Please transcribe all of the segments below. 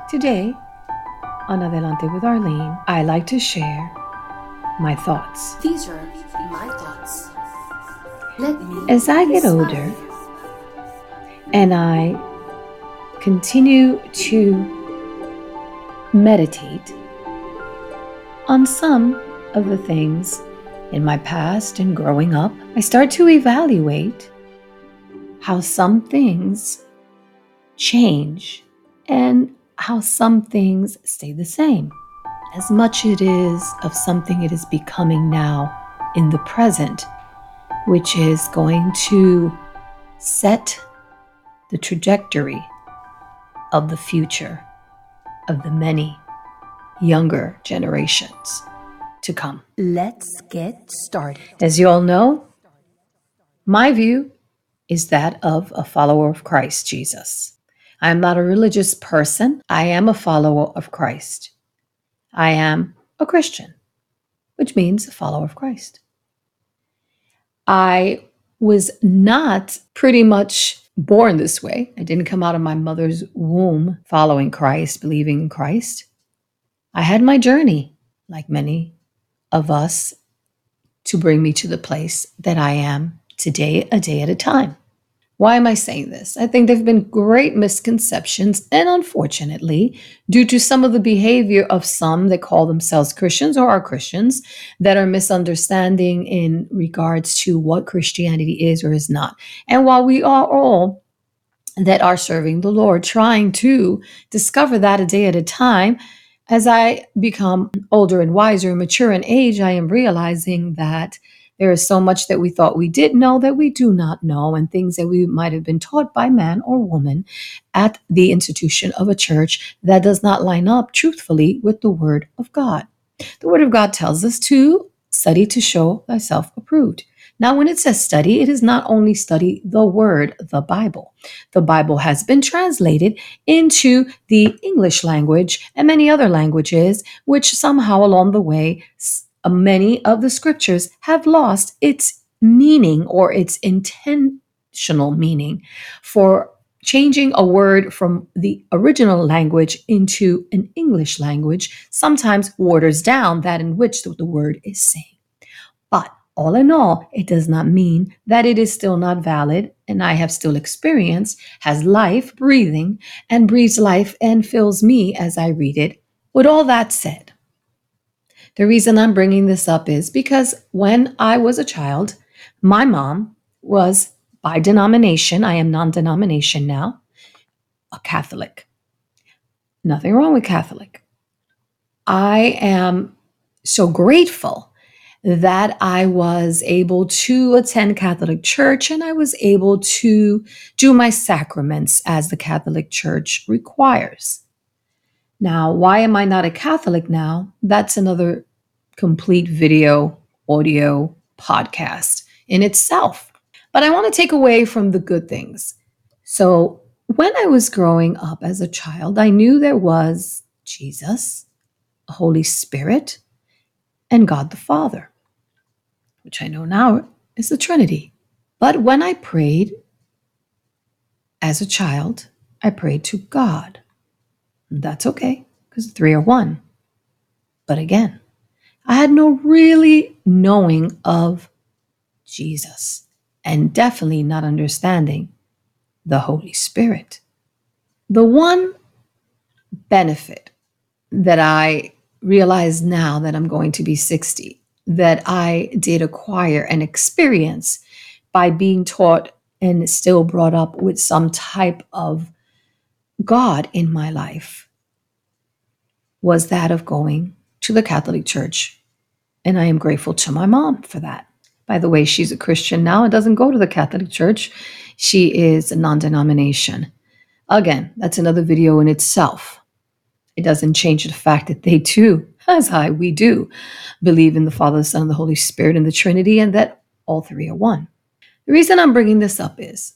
Today, on Adelante with Arlene, I like to share my thoughts. These are my thoughts. Let me As I get older and I continue to meditate on some of the things in my past and growing up, I start to evaluate how some things change and how some things stay the same. As much it is of something it is becoming now in the present, which is going to set the trajectory of the future of the many younger generations to come. Let's get started. As you all know, my view is that of a follower of Christ Jesus. I am not a religious person. I am a follower of Christ. I am a Christian, which means a follower of Christ. I was not pretty much born this way. I didn't come out of my mother's womb following Christ, believing in Christ. I had my journey, like many of us, to bring me to the place that I am today, a day at a time. Why am I saying this? I think there have been great misconceptions, and unfortunately, due to some of the behavior of some that call themselves Christians or are Christians, that are misunderstanding in regards to what Christianity is or is not. And while we are all that are serving the Lord, trying to discover that a day at a time, as I become older and wiser and mature in age, I am realizing that there is so much that we thought we did know that we do not know, and things that we might have been taught by man or woman at the institution of a church that does not line up truthfully with the Word of God. The Word of God tells us to study to show thyself approved. Now, when it says study, it is not only study the Word, the Bible. The Bible has been translated into the English language and many other languages, which somehow along the way, many of the scriptures have lost its meaning or its intentional meaning for changing a word from the original language into an English language sometimes waters down that in which the word is saying. But all in all, it does not mean that it is still not valid, and I have still experienced, has life, breathing, and breathes life and fills me as I read it. With all that said, the reason I'm bringing this up is because when I was a child, my mom was by denomination, I am non-denomination now, a Catholic. Nothing wrong with Catholic. I am so grateful that I was able to attend Catholic Church and I was able to do my sacraments as the Catholic Church requires. Now, why am I not a Catholic now? That's another complete video, audio podcast in itself. But I want to take away from the good things. So when I was growing up as a child, I knew there was Jesus, Holy Spirit, and God the Father, which I know now is the Trinity. But when I prayed as a child, I prayed to God. And that's okay, because the three are one. But again, I had no really knowing of Jesus and definitely not understanding the Holy Spirit. The one benefit that I realize now that I'm going to be 60, that I did acquire and experience by being taught and still brought up with some type of God in my life, was that of going to the Catholic Church. And I am grateful to my mom for that. By the way, she's a Christian now and doesn't go to the Catholic Church. She is a non-denomination. Again, that's another video in itself. It doesn't change the fact that they too, we do, believe in the Father, the Son, and the Holy Spirit and the Trinity, and that all three are one. The reason I'm bringing this up is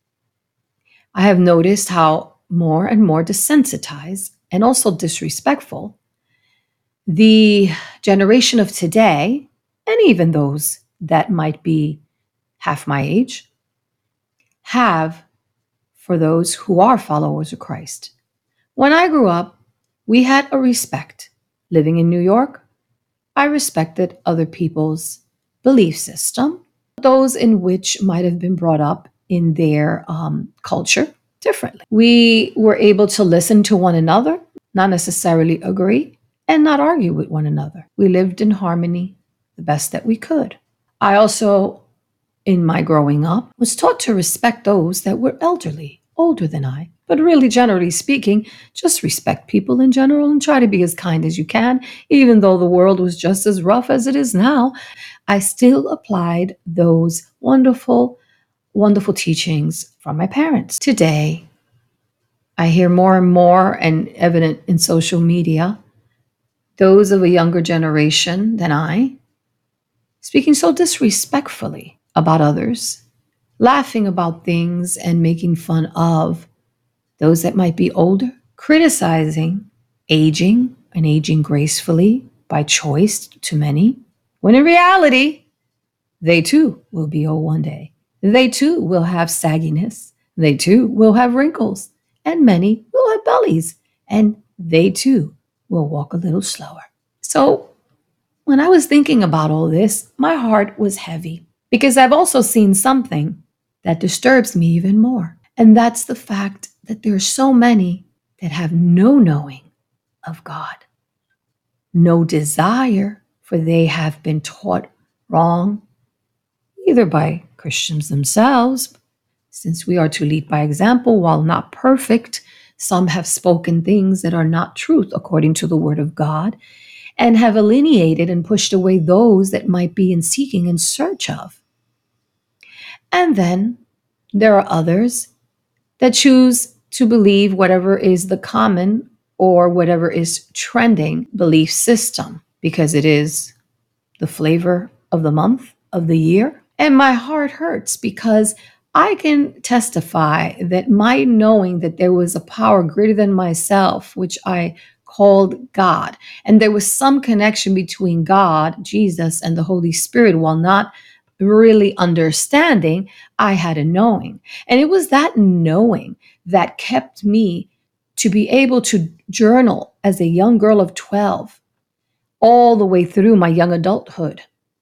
I have noticed how more and more desensitized and also disrespectful the generation of today, and even those that might be half my age, have for those who are followers of Christ. When I grew up, We had a respect. Living in New York, I respected other people's belief system, those in which might have been brought up in their culture differently. We were able to listen to one another, not necessarily agree, and not argue with one another. We lived in harmony the best that we could. I also, in my growing up, was taught to respect those that were elderly, older than I. But really, generally speaking, just respect people in general and try to be as kind as you can. Even though the world was just as rough as it is now, I still applied those wonderful, wonderful teachings from my parents. Today, I hear more and more, and evident in social media, those of a younger generation than I speaking so disrespectfully about others, laughing about things and making fun of those that might be older, criticizing aging and aging gracefully by choice to many, when in reality, they too will be old one day. They too will have sagginess. They too will have wrinkles. And many will have bellies. And they too will walk a little slower. So when I was thinking about all this, my heart was heavy because I've also seen something that disturbs me even more. And that's the fact that there are so many that have no knowing of God, no desire, for they have been taught wrong, either by Christians themselves, since we are to lead by example while not perfect. Some have spoken things that are not truth according to the word of God, and have alienated and pushed away those that might be in seeking and search of. And then there are others that choose to believe whatever is the common or whatever is trending belief system because it is the flavor of the month, of the year. And my heart hurts because I can testify that my knowing that there was a power greater than myself, which I called God, and there was some connection between God, Jesus, and the Holy Spirit, while not really understanding, I had a knowing. And it was that knowing that kept me to be able to journal as a young girl of 12 all the way through my young adulthood.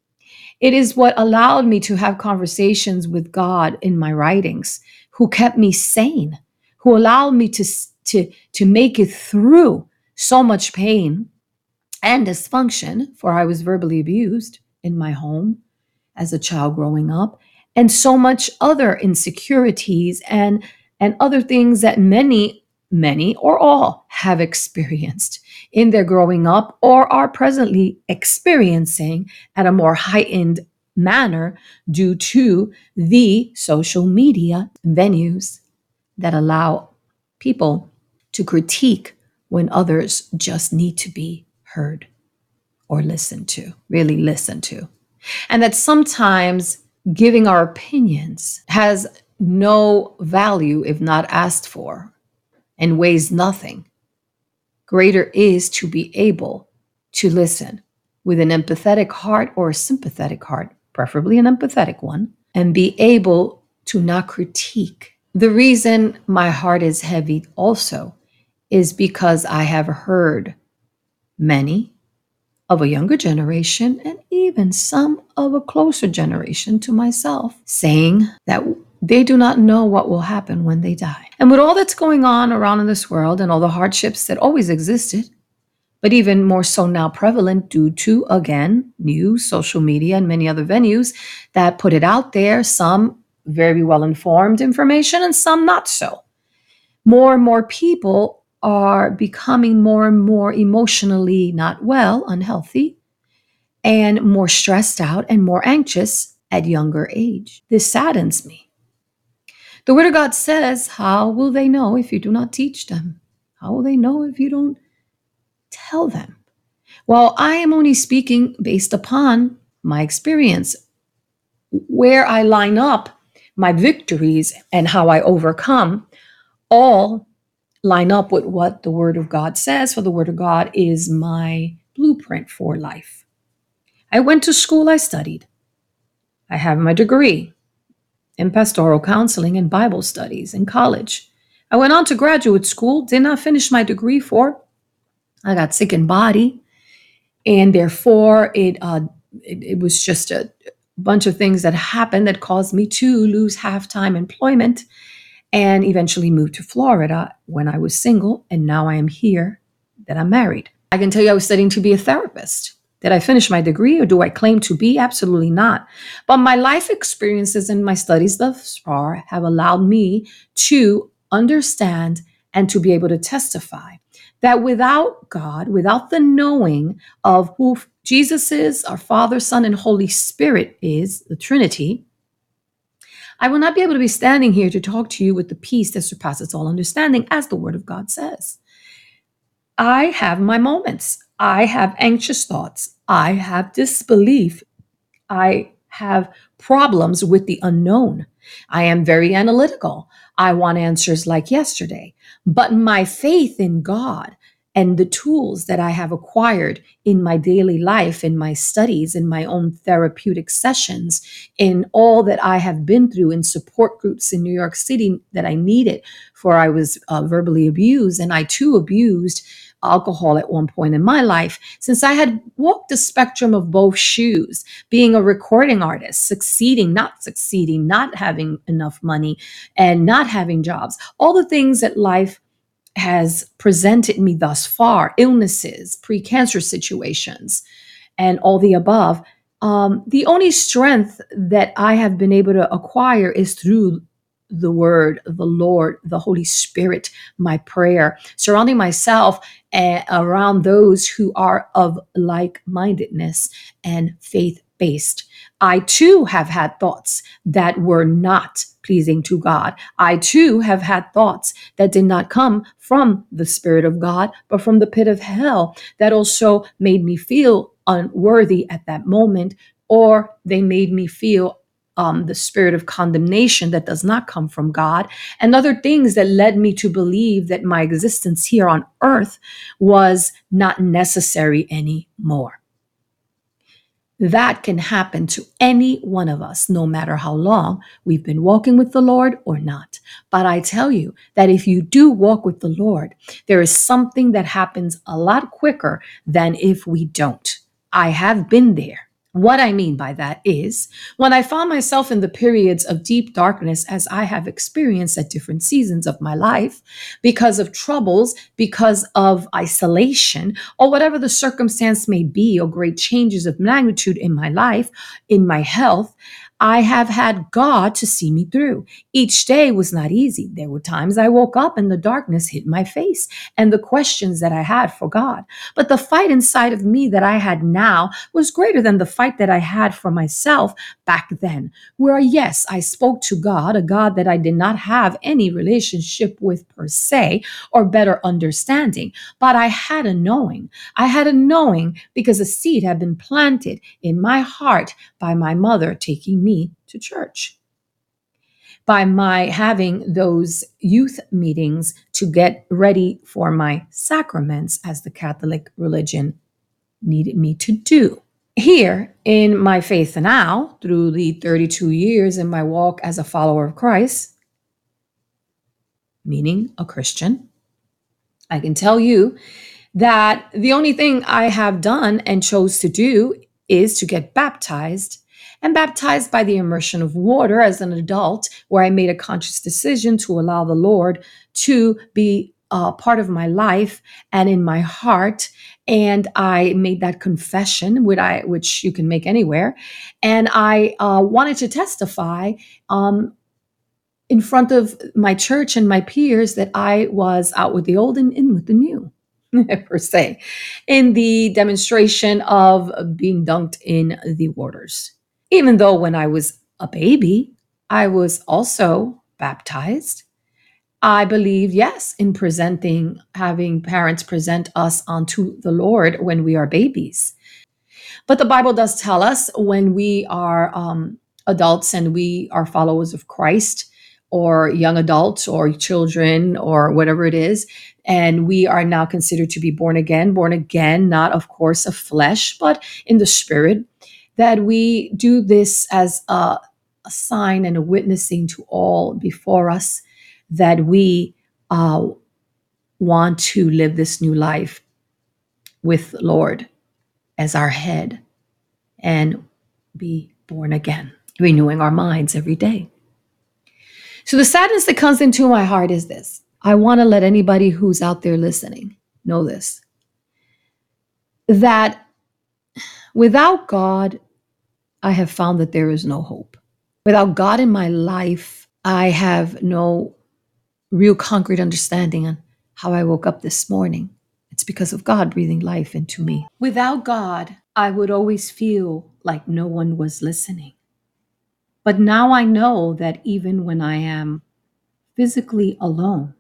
It is what allowed me to have conversations with God in my writings, who kept me sane, who allowed me to make it through so much pain and dysfunction, for I was verbally abused in my home as a child growing up, and so much other insecurities and other things that many or all have experienced in their growing up or are presently experiencing at a more heightened manner due to the social media venues that allow people to critique when others just need to be heard or listened to, really listened to. And that sometimes giving our opinions has no value if not asked for and weighs nothing. Greater is to be able to listen with an empathetic heart or a sympathetic heart, preferably an empathetic one, and be able to not critique. The reason my heart is heavy also is because I have heard many of a younger generation and even some of a closer generation to myself saying that they do not know what will happen when they die. And with all that's going on around in this world and all the hardships that always existed, but even more so now prevalent due to, again, news, social media, and many other venues that put it out there, some very well informed information and some not so. More and more people are becoming more and more emotionally not well, unhealthy, and more stressed out and more anxious at younger age. This saddens me. The Word of God says, how will they know if you do not teach them? How will they know if you don't tell them? Well, I am only speaking based upon my experience, where I line up my victories and how I overcome, all line up with what the Word of God says, for the Word of God is my blueprint for life. I went to school, I studied. I have my degree in pastoral counseling and Bible studies in college. I went on to graduate school, did not finish my degree for I got sick in body, and therefore it was just a bunch of things that happened that caused me to lose half-time employment and eventually moved to Florida when I was single, and now I am here that I'm married. I can tell you I was studying to be a therapist. Did I finish my degree or do I claim to be? Absolutely not. But my life experiences and my studies thus far have allowed me to understand and to be able to testify that without God, without the knowing of who Jesus is, our Father, Son, and Holy Spirit is, the Trinity, I will not be able to be standing here to talk to you with the peace that surpasses all understanding, as the Word of God says. I have my moments. I have anxious thoughts. I have disbelief. I have problems with the unknown. I am very analytical. I want answers like yesterday. But my faith in God and the tools that I have acquired in my daily life, in my studies, in my own therapeutic sessions, in all that I have been through in support groups in New York City that I needed, for I was verbally abused, and I too abused alcohol at one point in my life, since I had walked the spectrum of both shoes, being a recording artist, succeeding, not having enough money, and not having jobs, all the things that life has presented me thus far, illnesses, pre-cancer situations, and all the above. The only strength that I have been able to acquire is through the Word, the Lord, the Holy Spirit, my prayer, surrounding myself around those who are of like mindedness and faith based. I too have had thoughts that were not pleasing to God. I too have had thoughts that did not come from the Spirit of God, but from the pit of hell, that also made me feel unworthy at that moment, or they made me feel the spirit of condemnation that does not come from God, and other things that led me to believe that my existence here on earth was not necessary anymore. That can happen to any one of us, no matter how long we've been walking with the Lord or not. But I tell you that if you do walk with the Lord, there is something that happens a lot quicker than if we don't. I have been there. What I mean by that is when I found myself in the periods of deep darkness, as I have experienced at different seasons of my life, because of troubles, because of isolation, or whatever the circumstance may be, or great changes of magnitude in my life, in my health, I have had God to see me through. Each day was not easy. There were times I woke up and the darkness hit my face and the questions that I had for God. But the fight inside of me that I had now was greater than the fight that I had for myself back then, where, yes, I spoke to God, a God that I did not have any relationship with per se or better understanding, but I had a knowing. I had a knowing because a seed had been planted in my heart by my mother taking me to church, by my having those youth meetings to get ready for my sacraments, as the Catholic religion needed me to do. Here in my faith now, through the 32 years in my walk as a follower of Christ, meaning a Christian, I can tell you that the only thing I have done and chose to do is to get baptized, and baptized by the immersion of water as an adult, where I made a conscious decision to allow the Lord to be part of my life and in my heart. And I made that confession, which you can make anywhere. And I wanted to testify in front of my church and my peers that I was out with the old and in with the new, per se, in the demonstration of being dunked in the waters. Even though when I was a baby, I was also baptized. I believe, yes, in having parents present us unto the Lord when we are babies. But the Bible does tell us when we are adults and we are followers of Christ, or young adults or children or whatever it is, and we are now considered to be born again, not of course of flesh, but in the spirit, that we do this as a sign and a witnessing to all before us that we want to live this new life with the Lord as our head and be born again, renewing our minds every day. So the sadness that comes into my heart is this. I want to let anybody who's out there listening know this, that without God, I have found that there is no hope. Without God in my life, I have no real concrete understanding on how I woke up this morning. It's because of God breathing life into me. Without God, I would always feel like no one was listening. But now I know that even when I am physically alone,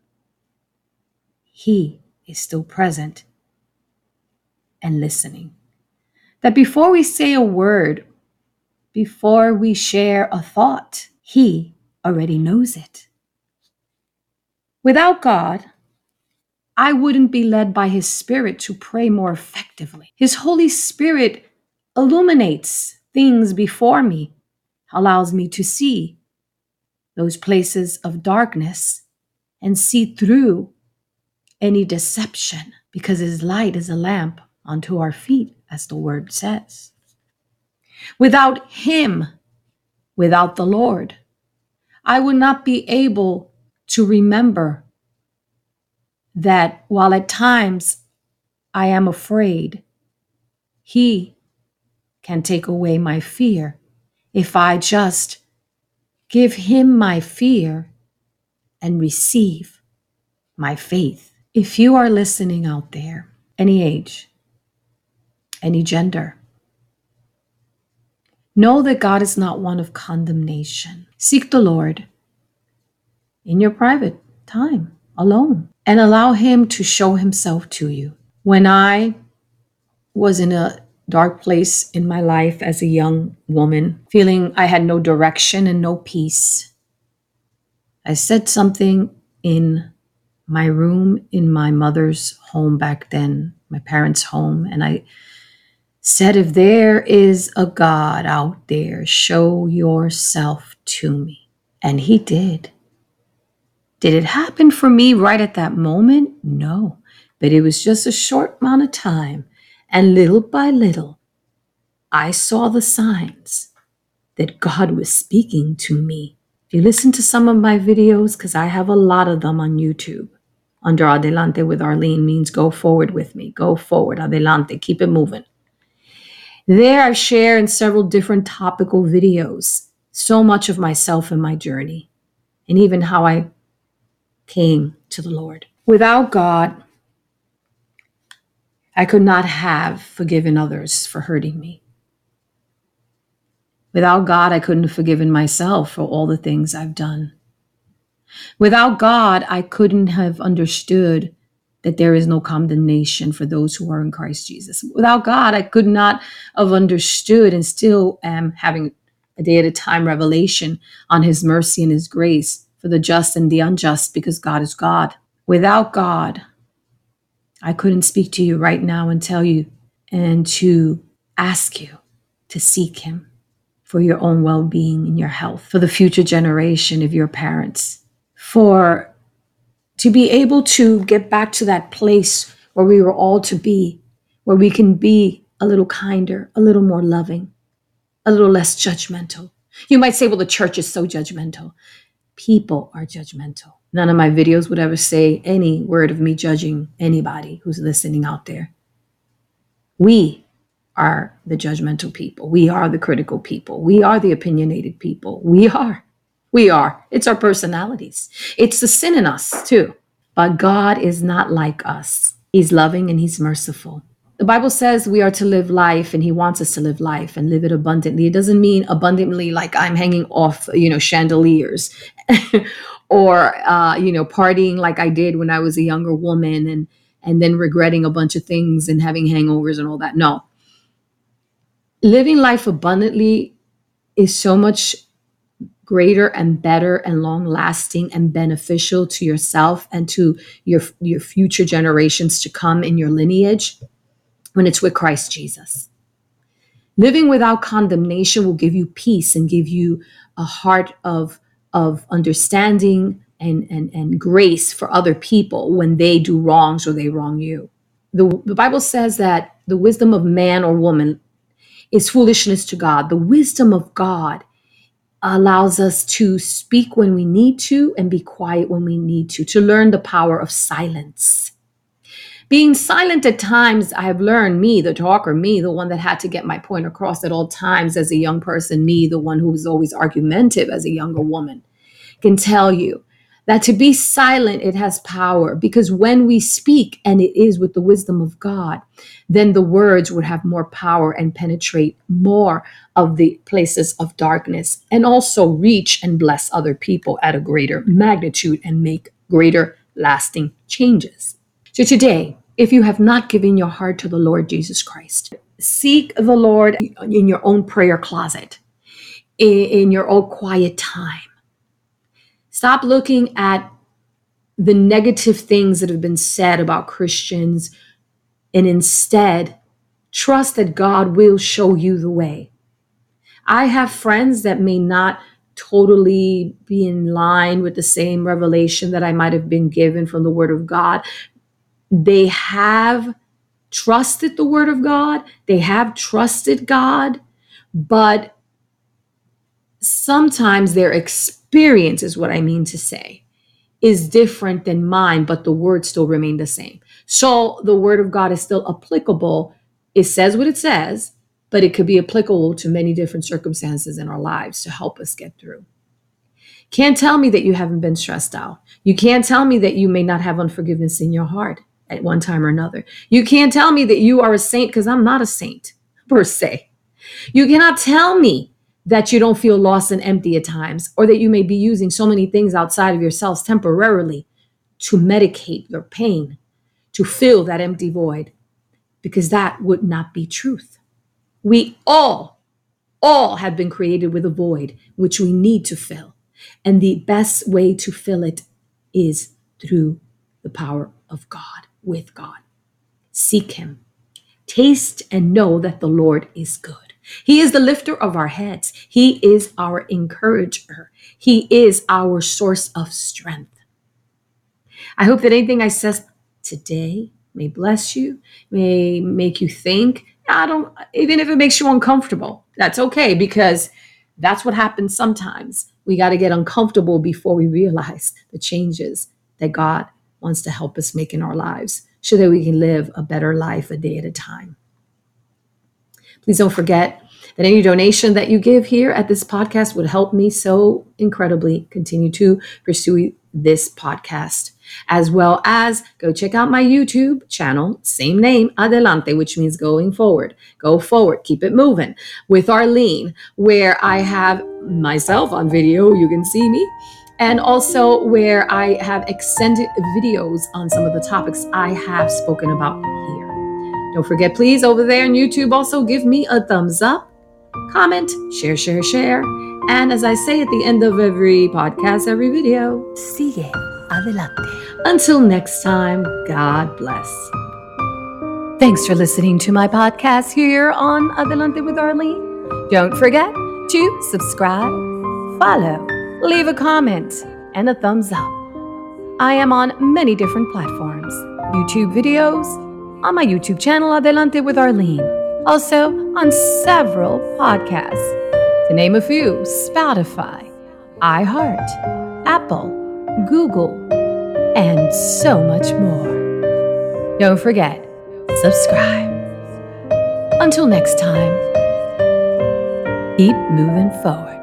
He is still present and listening. That before we say a word, before we share a thought, He already knows it. Without God, I wouldn't be led by His Spirit to pray more effectively. His Holy Spirit illuminates things before me, allows me to see those places of darkness and see through any deception, because His light is a lamp unto our feet, as the word says. Without Him, without the Lord, I would not be able to remember that while at times I am afraid, He can take away my fear if I just give Him my fear and receive my faith. If you are listening out there, any age, any gender, know that God is not one of condemnation. Seek the Lord in your private time alone and allow Him to show Himself to you. When I was in a dark place in my life as a young woman, feeling I had no direction and no peace, I said something in my room in my mother's home back then, my parents' home, and I said, if there is a God out there, show yourself to me. And He did. Did it happen for me right at that moment? No, but it was just a short amount of time. And little by little, I saw the signs that God was speaking to me. If you listen to some of my videos, because I have a lot of them on YouTube, under Adelante with Arlene means go forward with me. Go forward, adelante, keep it moving. There I share in several different topical videos so much of myself and my journey, and even how I came to the Lord. Without God, I could not have forgiven others for hurting me. Without God, I couldn't have forgiven myself for all the things I've done. Without God, I couldn't have understood that there is no condemnation for those who are in Christ Jesus. Without God, I could not have understood, and still am having a day at a time revelation on His mercy and His grace for the just and the unjust, because God is God. Without God, I couldn't speak to you right now and tell you and to ask you to seek Him for your own well-being and your health, for the future generation of your parents, for to be able to get back to that place where we were all to be, where we can be a little kinder, a little more loving, a little less judgmental. You might say, well, the church is so judgmental. People are judgmental. None of my videos would ever say any word of me judging anybody who's listening out there. We are the judgmental people. We are the critical people. We are the opinionated people. We are. It's our personalities. It's the sin in us too. But God is not like us. He's loving and He's merciful. The Bible says we are to live life, and He wants us to live life and live it abundantly. It doesn't mean abundantly like I'm hanging off, chandeliers or, partying like I did when I was a younger woman and then regretting a bunch of things and having hangovers and all that. No. Living life abundantly is so much greater and better and long lasting and beneficial to yourself and to your future generations to come in your lineage when it's with Christ Jesus. Living without condemnation will give you peace and give you a heart of understanding and grace for other people when they do wrongs or they wrong you. The Bible says that the wisdom of man or woman is foolishness to God. The wisdom of God allows us to speak when we need to and be quiet when we need to learn the power of silence. Being silent at times, I have learned, me, the talker, me, the one that had to get my point across at all times as a young person, me, the one who was always argumentative as a younger woman, can tell you that to be silent, it has power, because when we speak, and it is with the wisdom of God, then the words would have more power and penetrate more of the places of darkness, and also reach and bless other people at a greater magnitude and make greater lasting changes. So today, if you have not given your heart to the Lord Jesus Christ, seek the Lord in your own prayer closet, in your own quiet time. Stop looking at the negative things that have been said about Christians, and instead trust that God will show you the way. I have friends that may not totally be in line with the same revelation that I might have been given from the Word of God. They have trusted the Word of God. They have trusted God, but sometimes their experience is what I mean to say is different than mine, but the words still remain the same. So the Word of God is still applicable. It says what it says, but it could be applicable to many different circumstances in our lives to help us get through. Can't tell me that you haven't been stressed out. You can't tell me that you may not have unforgiveness in your heart at one time or another. You can't tell me that you are a saint, because I'm not a saint per se. You cannot tell me that you don't feel lost and empty at times, or that you may be using so many things outside of yourselves temporarily to medicate your pain, to fill that empty void, because that would not be truth. We all have been created with a void, which we need to fill. And the best way to fill it is through the power of God, with God. Seek Him. Taste and know that the Lord is good. He is the lifter of our heads. He is our encourager. He is our source of strength. I hope that anything I said today may bless you, may make you think. Even if it makes you uncomfortable, that's okay, because that's what happens sometimes. We got to get uncomfortable before we realize the changes that God wants to help us make in our lives, so that we can live a better life a day at a time. Please don't forget that any donation that you give here at this podcast would help me so incredibly continue to pursue this podcast, as well as go check out my YouTube channel, same name, Adelante, which means going forward. Go forward, keep it moving, with Arlene, where I have myself on video, you can see me, and also where I have extended videos on some of the topics I have spoken about here. Don't forget, please, over there on YouTube, also give me a thumbs up, comment, share. And as I say at the end of every podcast, every video, sigue adelante. Until next time, God bless. Thanks for listening to my podcast here on Adelante with Arlene. Don't forget to subscribe, follow, leave a comment, and a thumbs up. I am on many different platforms. YouTube videos, on my YouTube channel, Adelante with Arlene. Also on several podcasts. To name a few: Spotify, iHeart, Apple, Google, and so much more. Don't forget, subscribe. Until next time, keep moving forward.